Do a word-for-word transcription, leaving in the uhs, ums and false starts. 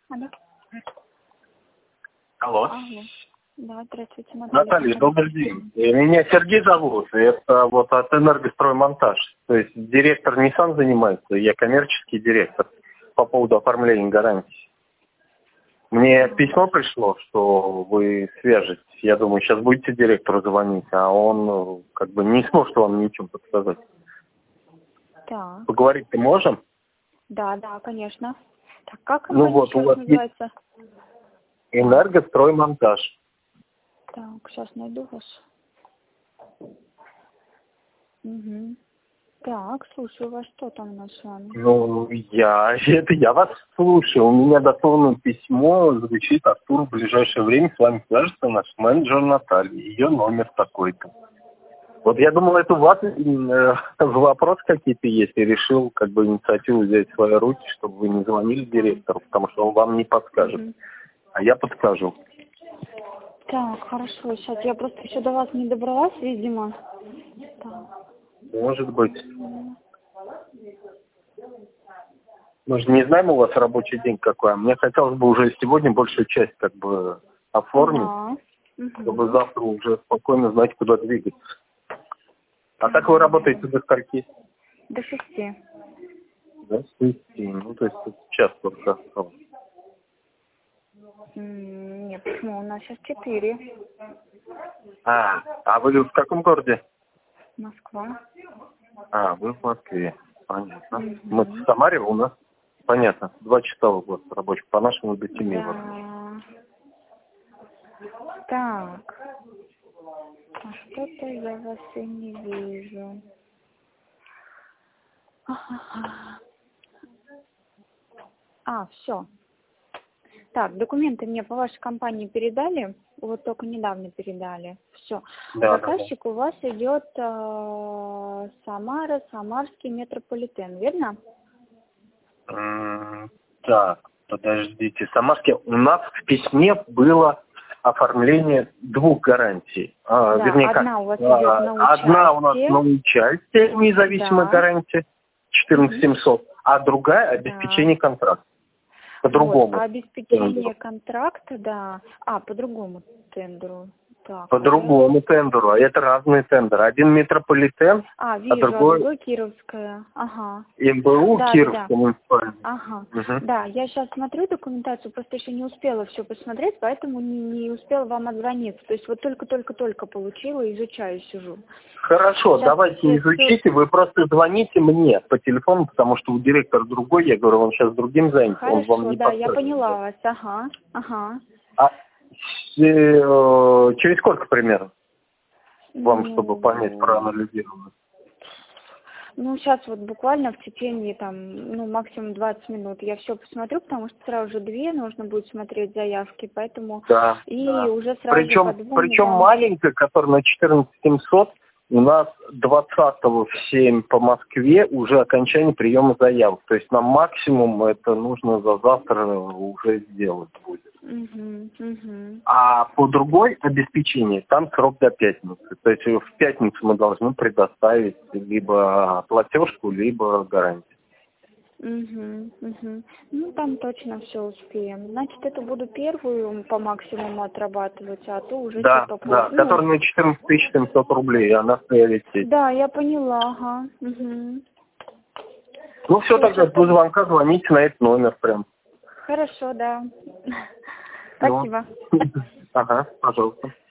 Алло. Алло. Алло. Да, здравствуйте, Наталья. Наталья, добрый день. Э, Меня Сергей зовут. и Это вот от «Энергостроймонтаж». То есть директор не сам занимается, я коммерческий директор по поводу оформления гарантий. Мне письмо пришло, что вы свяжетесь. Я думаю, сейчас будете директору звонить, а он ну, как бы не сможет вам ничего подсказать. Так. Поговорить-то можем? Да, да, конечно. Так, как Ну компания вот, еще у раз вас называется? есть «Энергостроймонтаж». Так, сейчас найду вас. Угу. Так, слушаю вас, что там у нас с вами? Ну, я, это я вас слушаю. У меня дословно письмо звучит: Артур, в ближайшее время с вами свяжется наш менеджер Наталья. Ее номер такой-то. Вот я думал, это у вас э, вопросы какие-то есть, и решил как бы инициативу взять в свои руки, чтобы вы не звонили директору, потому что он вам не подскажет. Угу. А я подскажу. Так, хорошо, сейчас я просто еще до вас не добралась, видимо. Так. Может быть. Мы же не знаем, у вас рабочий день какой. А мне хотелось бы уже сегодня большую часть как бы оформить, Ага. Угу. чтобы завтра уже спокойно знать, куда двигаться. А так вы работаете до скольки? До шести. До шести. Ну, то есть час только осталось. М, Нет, почему? У нас сейчас четыре. А, а вы в каком городе? Москва. А, вы в Москве. Понятно. Угу. Мы в Самаре, у нас, понятно, два часа в год рабочих, по-нашему до семи. Вот. Да. Так. А что-то я вас и не вижу. Ага. А, все. Так, документы мне по вашей компании передали, вот только недавно передали. Все. Да, Заказчик у вас идет э, Самара, Самарский метрополитен, верно? да. М, Так, подождите. Самарский, у нас в письме было оформление двух гарантий. А, Да, вернее, как? одна у вас А, идет на участие. одна у нас на участие, независимая Да. гарантия, четырнадцать тысяч семьсот, а другая обеспечение Да. контракта. Вот, По-другому. а обеспечение контракта, да. А, по другому тендеру. Так, По а я... другому тендеру, а это разные тендеры. Один метрополитен, А, а вижу, а другой другой Кировская. Ага. МБУ Да, да, да. Кировская муниципальная. Ага. Угу. Да, я сейчас смотрю документацию, просто еще не успела все посмотреть, поэтому не, не успела вам отзвониться. То есть вот только-только-только получила, изучаю, сижу. Хорошо, Сейчас давайте все, изучите, вы просто звоните мне по телефону, потому что у директора другой, я говорю, он сейчас другим занят, он вам Хорошо, не да, я подскажет. поняла вас. Ага, ага. А с- э, через сколько примерно вам, чтобы понять, Ну, проанализировать? ну, сейчас вот буквально в течение там, ну, максимум двадцать минут я все посмотрю, потому что сразу же две нужно будет смотреть заявки, поэтому Да, и да. уже сразу же Причем, подзвоню причем вам. маленькая, которая на четырнадцать тысяч семьсот, у нас двадцатого в семь по Москве уже окончание приема заявок. То есть нам максимум это нужно за завтра уже сделать будет. Угу, угу. А по другой обеспечению там срок до пятницы. То есть в пятницу мы должны предоставить либо платежку, либо гарантию. Угу, угу. Ну, там точно все успеем. Значит, это буду первую по максимуму отрабатывать, а то уже чуть Да, попозже. да, Ну, который на четырнадцать тысяч семьсот рублей, она в приоритете. да, я поняла, ага. Угу. Ну все, тогда до звонка звоните на этот номер прям. Хорошо, да. Ну. Спасибо. Ага, пожалуйста.